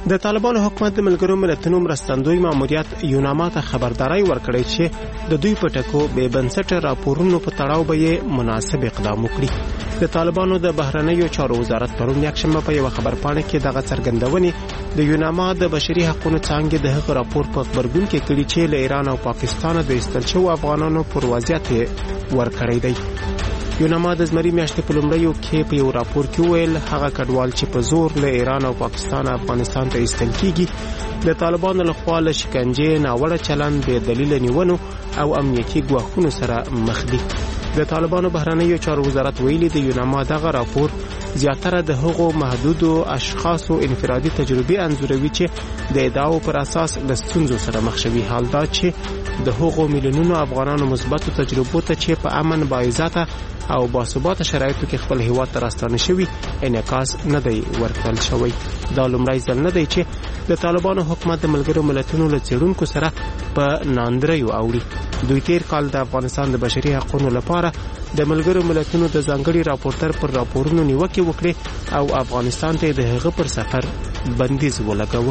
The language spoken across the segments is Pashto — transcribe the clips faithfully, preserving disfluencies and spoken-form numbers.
د طالبانو حکومت د ملګرو ملتونو مرستندوی ماموریت یوناما ته خبرداري ورکړې چې د دوی په ټکو بې بنسټه راپورونو په تړاو به یې مناسب اقدام وکړي. د طالبانو د بهرنیو چارو وزارت پرون یکشنبه په یو خبرپاڼه کې دغه څرګندونې د یوناما د بشري حقوقو څانګې د هغه راپور په خبرګون کې کړي چې له ایران او پاکستان د ایستل شوو افغانانو پر وضعیت ورکړی دی. یوناما د زمري میاشتې په لومړیو کې په یو راپور کې ویل هغه کډوال چې په زور له ایران او پاکستان افغانستان ته ایستل کیږي د طالبانو لخوا له شکنجې، ناوړه چلند، بې دلیله نیونو او امنیتي ګواښونو سره مخ دي. د طالبانو بهرنیو چارو وزارت ویلي د یوناما دغه راپور زیاتره د هغو محدودو اشخاصو انفرادي تجربې انځوروي چې د ادعاو پر اساس له ستونزو سره مخ شوي، حال دا چې د هغو میلیونونو افغانانو مثبتو تجربو ته چې په امن، باعزته او باثباته شرایطو کې خپل هیواد ته راستانه شوي انعکاس نه دی ورکړل شوی. دا لومړی ځل نه دی چې د طالبانو حکومت د ملګرو ملتونو له څېړونکو سره په ناندریو اوړي. دوی تیر کال د افغانستان د بشري حقوقو لپاره د ملګرو ملتونو د ځانګړي راپورټر پر راپورونو نیوکې وکړې او افغانستان ته د هغه پر سفر بندیز ولګاوه.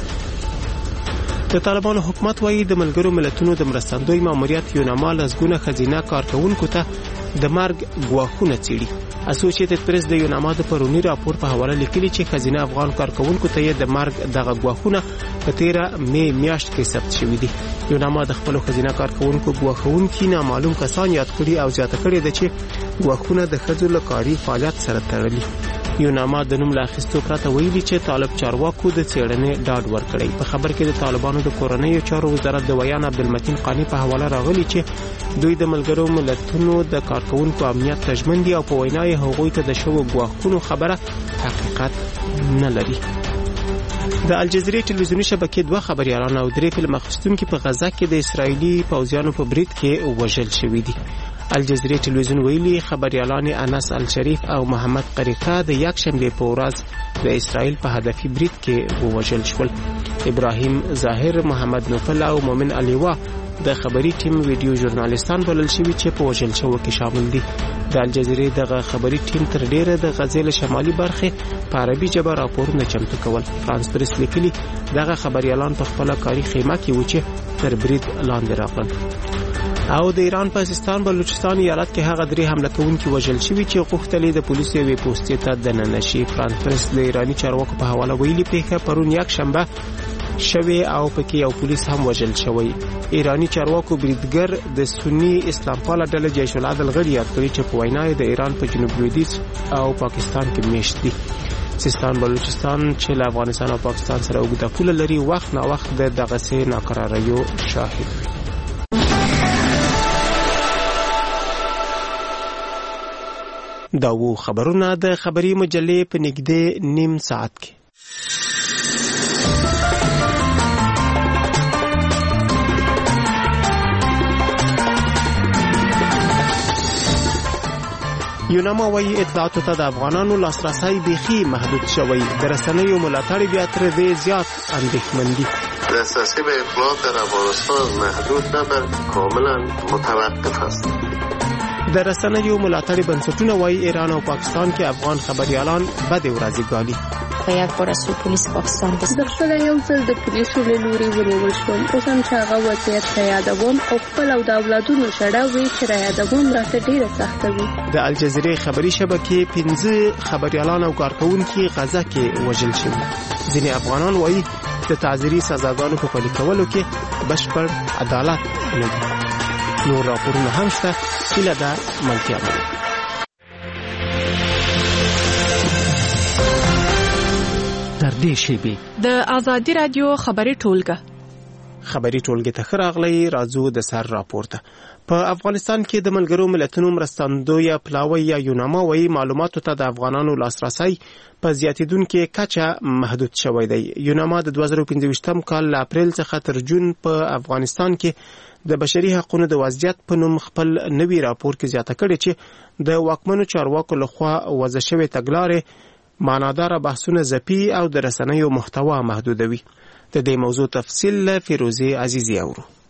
د طالبانو حکومت وايي د ملګرو ملتونو د مرستندوی ماموریت یوناما لسګونه ښځینه کارکونکو ته د مرګ ګواښونه څېړي. اسوسییټډ پریس د یوناما د پرونی راپور په حواله لیکلي چې ښځینه افغان کارکونکو ته د مرګ دغه ګواښونه په تیره مې میاشت کې ثبت شوي دي. یوناما د خپلو ښځینه کارکونکو ګواښونکي نامعلوم کسان یاد کړي او زیاته کړې ده چې ګواښونه د ښځو له کاري فعالیت سره تړلي. یوناما د نوم له اخیستو پرته ویلي چې طالب چارواکو د څېړنې ډاډ ورکړی. په خبر کې د طالبانو د کورنیو چارو وزارت د ویان عبدالمتین قانی په حواله راغلی چې دوی د ملګرو ملتونو د کارکونکو امنیت ته ژمن دي او په وینا یې هغوی ته د شوو ګواښونو خبره حقیقت نه لري. د الجزیرې ټلویزیوني شبکې دوه خبریالان او درې فلم اخیستونکي په غزه کې د اسرایلي پوځیانو په برید کې وژل شوي دي. الجزیرې ټلویزیون ویلي خبریالان انس الشریف او محمد قریقه د یکشنبه په ورځ د اسرایل په هدفي برید کې ووژل شول. ابراهیم ظاهر، محمد نوفل او مومن علیوا د خبري ټیم ویډیو ژورنالیستان بلل شوي چې په وژل شوو کې شامل دي. د الجزیرې دغه خبري ټیم تر ډیره د غزې له شمالي برخې په عربي ژبه راپورونه چمتو کول. فرانس پریس لیکلي دغه خبریالان په خپله کاري خیمه کې و چې تر برید لاندې راغلل. او د ایران په سیستان بلوچستان ایالت کې هغه درې حمله کوونکي وژل شوي چې غوښتل د پولیسو یوې پوستې ته دننه شي. فرانس پریس د ایراني چارواکو په حواله ویلي پیښه پرون یکشنبه شوی او پکې یو پولیس هم وژل شوی. ایرانی چارواکو بریدګر د سنی اسلام پاله ډلې جیش العدل غړي یاد کړي چې په وینا د ایران په جنوب لویدیځ او پاکستان کې میشت دي. سیستان بلوچستان چې له افغانستان او پاکستان سره اوږده پوله لري وخت نا وخت د دغسې ناقراریو شاهد وي. دا وو خبرونه د خبري مجلې په نږدې نیم ساعت کې. یوناما وايي اطلاعاتو ته د افغانانو لاسرسی بیخي محدود شوی. د رسنیو ملاتړ بیا تر دې زیات اندېښمن دي. دسترسی به اطلاعات در افغانستان محدود نه بلکه کاملا متوقف است. د رسنیو ملاتړ بنسټونه وايي ایران او پاکستان کې افغان خبريالان بدې ورځې ګالي. یک بار از پلیس پاکستان د خپل یو ځل د پولیسو له لوري ونیول شوم. اوس هم چې هغه وضعیت ته یادوم او خپل او د اولادونو شړه وي چې را یادوم راته ډېره سخته وي. د الجزیرې خبري شبکې پنځه خبریالان او کارکونکي غزه کې وژل شوي. ځینې افغانان وايي د تعزیري سزاګانو په پلي کولو کې بشپړ عدالت نه دی. نور راپورونه هم شته. هیله ده ملتیا ولري. تر دې شیبې د آزادي رادیو خبري ټولګه خبري ټولګه ته راغلی. راځو د سر راپورته. په افغانستان کې د ملګرو ملتونو مرستندوی پلاوی یا یوناما وايي معلوماتو ته د افغانانو لاسرسی په زیاتیدونکو کچه محدود شوی دی. یوناما د دوه زره پنځه ویشتم کال له اپریل څخه تر جون په افغانستان کې د بشري حقوقو د وضعیت په نوم خپل نوی راپور کې زیاته کړې چې د واکمنو چارواکو لخوا وضع شوی تګلارې معنادار بحثونه زپی او د رسنیو محتوا محدودوي. د دې موضوع تفصیل فیروزی عزیزی اورو.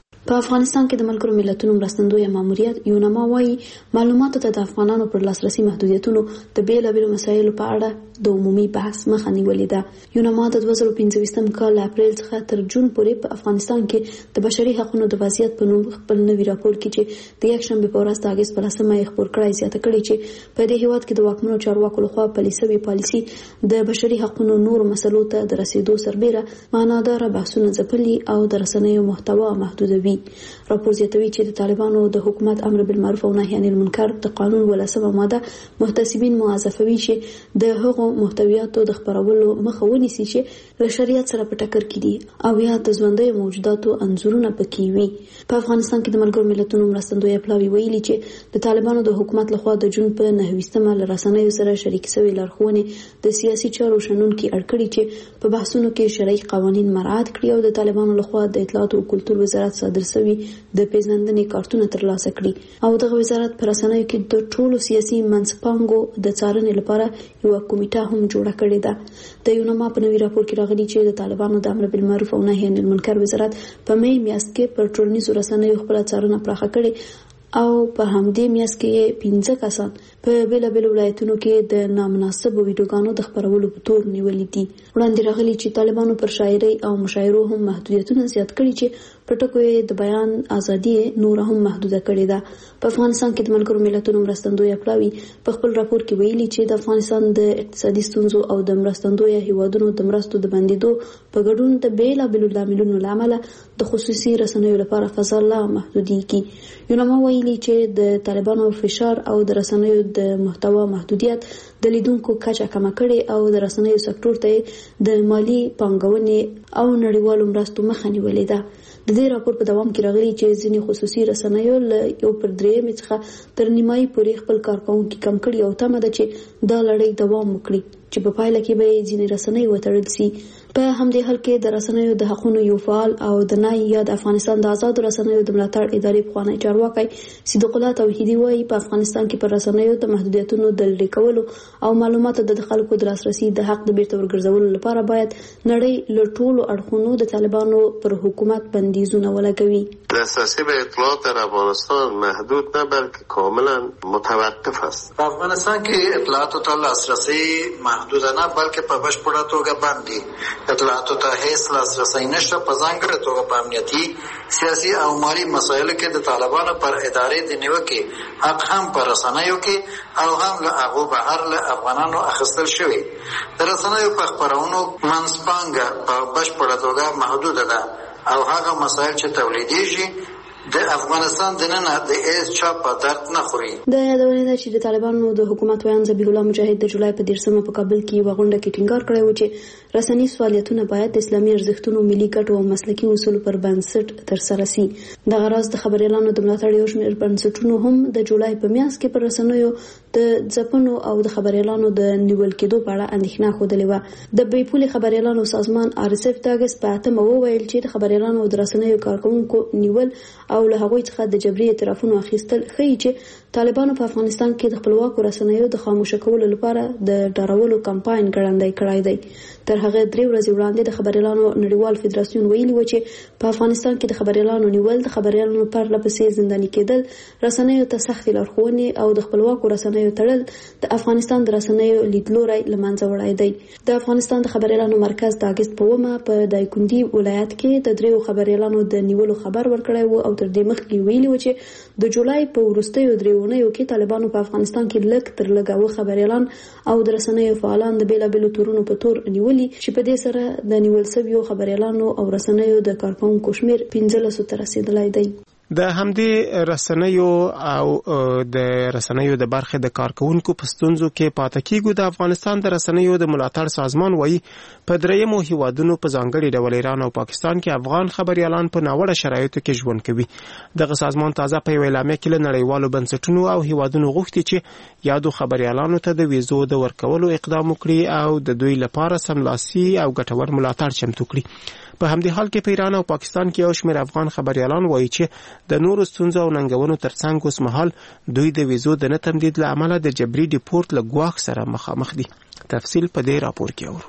په افغانستان کې د ملګرو ملتونو مرستندوی ماموریت یونما وايي معلوماتو ته د افغانانو پر لاسرسي محدودیتونو د بیلابېلو مسایلو په اړه د عمومي بحث مخه نیولې ده. یونما د دوه زره پنځه کال اپریل څخه تر جون پورې په افغانستان کې د بشري حقوقو د وضعیت په نوم خپل نوي راپور کې چې د یکشنبې په ورځ د اګست په لسمه یې خپور کړی زیاته کړې چې په دې هیواد کې د واکمنو چارواکو لخوا پلي شوې پالیسي د بشري حقوقو نورو مسلو ته د رسیدو سربېره معناداره بحثونه ځپلي او د رسنیو محتوا محدودوي. راپور زیاتوي چې د طالبانو د حکومت امر بالمعروف او نهي عن المنکر د قانون ولسمه ماده محتسبین موظفوي چې د هغو محتویاتو د خپرولو مخه ونیسي چې له شریعت سره په ټکر کې دي او یا د ژوندیو موجوداتو انځورونه پکې وي. په افغانستان کې د ملګرو ملتونو مرستندوی پلاوی ویلي چې د طالبانو د حکومت لخوا د جون په نهویستمه له رسنیو سره شریک شوي لارښوونې د سیاسي چارو شنونکي اړکړي چې په بحثونو کې شرعي قوانین مراعات کړي او د طالبانو لخوا د اطلاعات او کلتور وزارت صادر شوي د پیژندنې کارتونه ترلاسه کړي او دغه وزارت پر رسنیو کې د ټولو سیاسي منځپانګو د څارنې لپاره یو کمیټه هم جوړه کړې ده. د یونما په نوي راپور کې راغلي چې د طالبانو د امر بالمعروف او نهي عن المنکر وزارت په مې میاشت کې پر ټولنیزو رسنیو خپل څارنه پراخه کړې او په همدې میاشت کې پنځه کسان په بیلابېلو ولایتونو کې د نامناسبو ویډیوګانو د خپرولو په تور نیولي دي. وړاندې راغلي چې طالبانو پر شاعرۍ او مشاعرو هم محدودیتونه زیات کړي چې په ټکو یې د بیان ازادي نور هم محدوده کړې ده. په افغانستان کې د ملګرو ملتونو مرستندوی پلاوی په خپل راپور کې ویلي چې د افغانستان د اقتصادي ستونزو او د مرستندوی هیوادونو د مرستو د بندیدو په ګډون د بیلابېلو لاملونو له امله د خصوصي رسنیو لپاره فضا لا محدودېږي. یونما ویلي چې د طالبانو فشار او د رسنیو د محتوا محدودیت د لیدونکو کچه کمه کړي او د رسنیو سکتور ته د مالی پانګونې او نړیوالو مرستو مخه نیولې ده. د دې راپور په دوام کې راغلي چې ځینې خصوصي رسنیو له یو پر درېیمې څخه تر نیمایي پورې خپل کارکوونکي کم کړي او تمه ده چې دا لړۍ دوام وکړي چې په پایله کې به ځینې رسنۍ وتړل شي. په همدې حال کې د رسنیو د حقوقو یو فعال او د نای یا د افغانستان د آزاد رسنیو د ملاتړ ادارې پخوانی چارواکي صدیق الله توحیدي وایي په افغانستان کې پر رسنیو د محدودیتونو د لرې کولو او معلوماتو د خلکو د لاسرسي د حق د بیرته ورګرځولو لپاره باید نړۍ له ټولو اړخونو د طالبانو پر حکومت بندیزونه ولګوي. دسترسی به اطلاعات در افغانستان محدود نه بلکه کاملا متوقف است. په افغانستان کې اطلاعاتو ته لاسرسی محدود نه بلکې په بشپړه توګه بند دي. اطلاعاتو ته هیڅ لاسرسی نشته، په ځانګړې توګه په امنیتي، سیاسي او مالي مسایلو کې د طالبانو پر ادارې د نیوکې حق هم په رسنیو کې او هم له هغو بهر له افغانانو اخیستل شوی. د رسنیو په خپرونو منځپانګه په بشپړه توګه محدوده ده او هغه مسایل چې تولیدېږي د افغانستان دننه د هیڅ چا په درد نه خوري. د یادونې ده چې د طالبانو د حکومت ویان ذبیح الله مجاهد د جولای په دیرشمه په کابل کې یوه غونډه کې ټینګار کړی و چې رسنیز فعالیتونه باید د اسلامي ارزښتونو، ملي ګټو او مسلکي اصولو پر بنسټ ترسره سي. دغه راز د خبریالانو د ملاتړ یو شمېر بنسټونو هم د جولای په میاشت کې پر رسنیو د ځپنو او د خبریالانو د نیول کېدو په اړه اندېښنه ښودلې وه. د بې پولې خبریالانو سازمان آر اس اف د اګست په اتمه وویل چې د خبریالانو او د رسنیو کارکوونکو نیول او له هغوی څخه د جبري اعترافونو اخیستل ښیي چې طالبانو په افغانستان کې د خپلواکو رسنیو د خاموشه کولو لپاره د ډارولو کمپاین ګړندی کړی دی. تر هغه درې ورځې وړاندې د خبریالانو نړیوال فدراسیون ویلي و چې په افغانستان کې د خبریالانو نیول، د خبریالانو پرله پسې زنداني کېدل، رسنیو ته سختې لارښوونې او د خپلواکو رسنیو تړل د افغانستان د رسنیو لیدلوری له منځه وړی دی. د افغانستان د خبریالانو مرکز د اګست په اوومه په دایکنډي ولایت کې د دریو خبریالانو د نیولو خبر ورکړی و او تر دې مخکې ویلي و چې د جولای په وروستیو درې اونیو کې طالبانو په افغانستان کې لږ تر لږه اووه خبریالان او د رسنیو فعالان د بیلابېلو تورونو په تور نیولي چې په دې سره د نیول شویو خبریالانو او رسنیو د کارکوونکو شمېر پنځلسو ته رسیدلی دی. د همدې رسنیو او د رسنیو د برخې د کارکوونکو په ستونزو کې پاتې کېږو. د افغانستان د رسنیو د ملاتړ سازمان وایي په درېیمو هیوادونو په ځانګړي ډول ایران او پاکستان کې افغان خبریالان په ناوړه شرایطو کې ژوند کوي. دغه سازمان تازه په یوه اعلامیه کې له نړیوالو بنسټونو او هیوادونو غوښتي چې یادو خبریالانو ته د ویزو د ورکولو اقدام وکړي او د دوی لپاره سملاسي او ګټور ملاتړ چمتو کړي. په همدې حال کې په ایران او پاکستان کې یو شمېر افغان خبریالان وایي چې د نورو ستونزو او ننګونو ترڅنګ اوس مهال دوی د ویزو د نه تمدید له امله د جبري ډیپورت له ګواښ سره مخامخ دي. تفصیل په دې راپور کې اورو.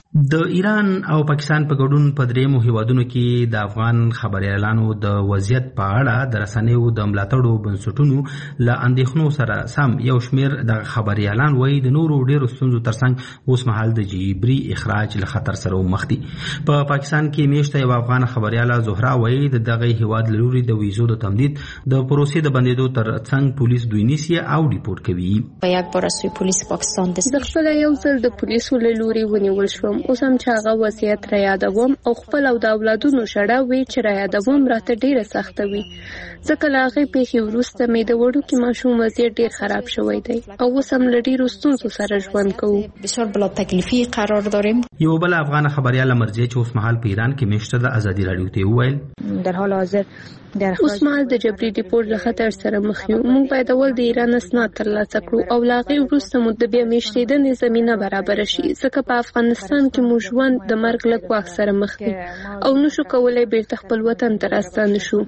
د ایران او پاکستان په ګډون په دریمو هیوادونو کې د افغان خبريالانو د وضعیت په اړه د رسنیو د ملاتړو بنسټونو له اندېښنو سره سم یو شمېر د خبريالان وایي د نورو ډېرو ستونزو ترڅنګ اوس مهال د جبري اخراج له خطر سره مخ دي. په پاکستان کې میاشته یو افغان خبرياله زهرا وایي د دغه هیواد له لوري د ویزو د تمدید د پروسې د بندیدو ترڅنګ پولیس دوی نیسي او ریپورت کوي. په یک بار از پولیس پاکستان د خپل یو ځل د پولیسو له لوري ونیول شوم. اوس هم چې هغه وضعیت را یادوم او خپل او د اولادونو شړه وي چې را یادوم راته ډیره سخته وي. ځکه له هغې پیښې وروسته مې د وړوکي ماشوم وضعیت ډیر خراب شوی دی او اوس هم له ډیرو ستونزو سره ژوند کوو. بسیار بلا تکلیفی قرار داریم. یو بل افغان خبریاله مرجع چې اوس مهال په ایران کې میشته د ازادي رادیو ته وویل در حال حاضر اوس مهال د جبري ډیپورت له خطر سره مخ یو. موږ باید اول د ایران اسناد ترلاسه کړو او له هغې وروسته مو د بیا میشتېدنې زمینه برابره شي ځکه په افغانستان کې مو ژوند د مرګ له ګواښ سره مخ دی او نشو کولی بیرته خپل وطن ته راستانه شو.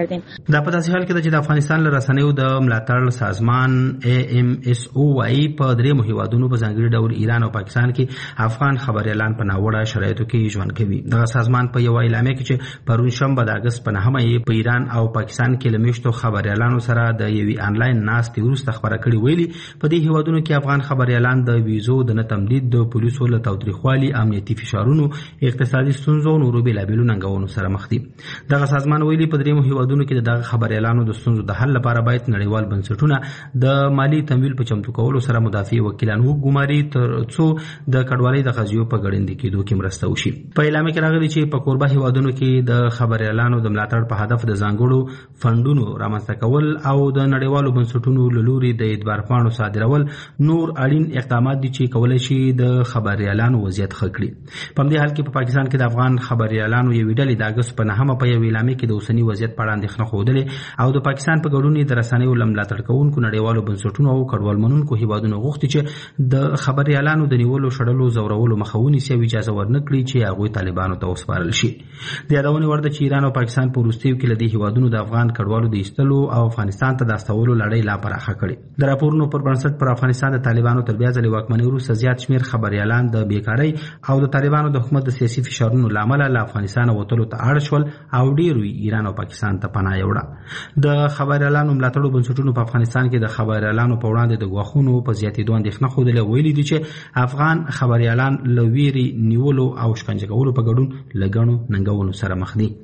دا په داسې حال کې ده چې د افغانستان له رسنیو د ملاتړ سازمان ای ایم اس او وايي په دریمو هیوادونو په ځانګړي ډول ایران او پاکستان کې افغان خبریالان په ناوړه شرایطو کې ژوند کوي. دغه سازمان په یو اعلامیه کې چې پرون شنبه د اګست په نهمه یې په ایران او پاکستان کې لمیشتو خبريالانو سره د یوې انلاین ناستې وروسته خبره کړې ویلي په دې هیوادونو کې افغان خبريالان د ویزو د نه تمدید د پولیسو له تاوتریخوالي امنیتي فشارونو اقتصادي ستونزو نورو بېلابېلو ننګونو سره مخ دي. دغه سازمان ویلي په دریمو هیوادونو کې دغه خبريالانو د ستونزو د حل لپاره باید نړیوال بنسټونه د مالی تمویل په چمتو کولو سره مدافع وکیلان وګماري تر څو د کډوالۍ د قضیو په ګړندې کېدو کې مرسته وشي. په اعلامیه کې راغلي چې په کوربه هیوادونو کې د خبريالانو د ملاتړ په هدف د ځانګړو فندونو رامنځته کول او د نړیوالو بنسټونو له لوري د اعتبار پاڼو صادرول نور اړین اقدامات دي چې کولای شي د خبريالانو وضعیت ښه کړي. په همدې حال کې په پاکستان کې د افغان خبريالانو یوې ډلې د اګست په نهمه په یوې اعلامیه کې د اوسني وضعیت په اړه اندېښنه ښودلې او د پاکستان په ګډون د رسنیو له ملاتړ کوونکو نړیوالو بنسټونو او کډوال منونکو هیوادونو غوښتي چې د خبريالانو د نیولو شړلو زورولو مخه ونیسي او اجازه ورنکړي چې هغوی طالبانو ته وسپارل شي. د یادونې وړ ده چې ایران او پاکستان په وروستیو کې له دې هیوادونو د افغان کډوالو د ایستلو او افغانستان ته د استولو لړۍ لا پراخه کړې. د راپورونو پر بنسټ پر افغانستان د طالبانو تر بیا ځلې واکمنۍ وروسته زیات شمېر خبريالان د بیکارۍ او د طالبانو د حکومت د سیاسي فشارونو له امله له افغانستانه وتلو ته اړ شول او ډېرو ایران او پاکستان ته پناه یوړه. د خبريالانو ملاتړو بنسټونو په افغانستان کې د خبريالانو په وړاندې د ګواښونو په زیاتېدو اندېښنه ښودلې او ویلي دي چې افغان خبريالان له ویرې نیولو او شکنجه کولو په ګډون له ګڼو ننګونو سره مخ دي.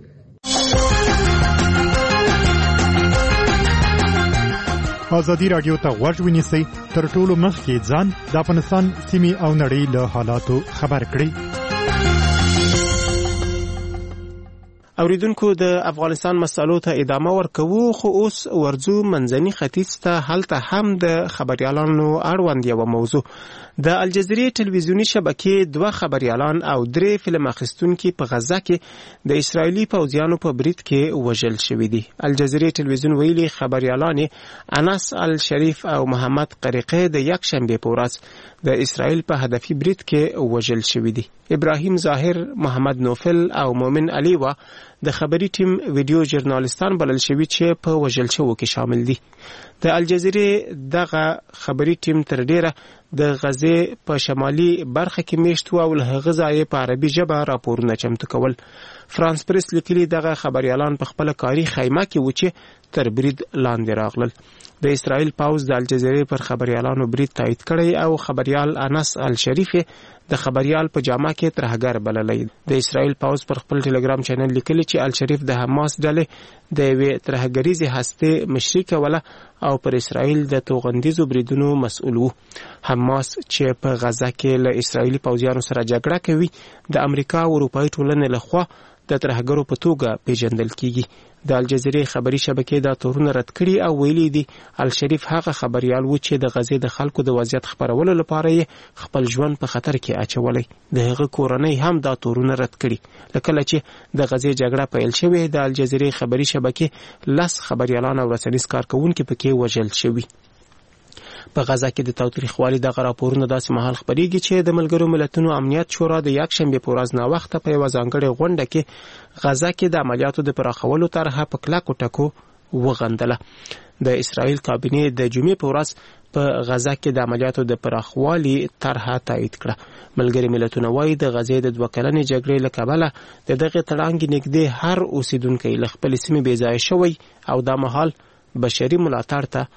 ازادي رادیو ته غوږ ونیسئ تر ټولو مخکې ځان د افغانستان سیمې او نړۍ له حالاتو خبر کړئ. اوریدونکو د افغانستان مسالو ته ادامه ورکوو خو اوس ورځو منځني ختیځ ته هلته هم د خبريالانو اړوند یوه موضوع. د الجزیرې ټلویزیونی شبکې دوه خبريالان او درې فلم اخیستونکي په غزه کې د اسرایلی پوځیانو په برید کې وژل شوي دي. الجزیرې ټلویزیون ویلي خبريالان انس الشریف او محمد قریقه د یک شنبه په ورځ د اسرایل په هدفي برید کې وژل شوي دي. ابراهیم ظاهر، محمد نوفل او مومن علي وا د خبري ټیم ویډیو ژورنالیستان بلل شوي چې په وژل شوو کې شامل دي. د الجزیرې دغه خبري ټیم تر ډیره د غزې په شمالي برخه کې میشت او له هغه ځایه په عربي ژبه راپورونه چمتو کول. فرانس پریس لیکلي دغه خبريالان په خپل کاري خیمه کې و چې تر برید لاندې راغلل. د اسرائیل پاوز د الجزیرې پر خبريالانو برید تایید کړی او خبريال انس الشریف د خبريال په جامه کې ترهګر بللی. د اسرائیل پاوز پر خپل ټلګرام چینل لیکلی چې الشریف د حماس ډلې د یوې ترهګریزې هستې مشري کوله او پر اسرائیل د توغندیزو بریدونو مسؤل و. حماس چې په غزه کې له اسرائیلي پوځیانو سره جګړه کوي د امریکا او اروپایي ټولنې لخوا د ترهګرو په توګه پیژندل کیږي. د الجزیرې خبري شبکې دا تورونه رد کړي او ویلي دي الشریف هغه خبريال و چې د غزې د خلکو د وضعیت خبرولو لپاره یې خپل ژوند په خطر کې اچولی. د هغه کورنۍ هم دا تورونه رد کړي. لکه چې د غزې جګړه پیل شوې د الجزیرې خبري شبکې لس خبريالان او رسنیز کارکونکي پکې وژل شوي. په غزه کې د تاوتریخوالي دغه راپورونه داسې مهال خبرېږي چې د ملګرو ملتونو امنیت شورا د یک شنبه په ورځ ناوخته په یوه ځانګړې غونډه کې غزه کې د عملیاتو د پراخولو طرحه په کلکو ټکو وغندله. د اسرائیل کابینه د جمعې په ورځ په غزا کې د عملیاتو د پراخوالي طرحه تایید کړه. ملګري ملتونه وايي د غزې د دوه کلنې جګړې له کبله د دغه تړانګې نږدې هر اوسیدونکی له خپل سیمې بې ځایه شوی او دا مهال بشري ملاتړ ته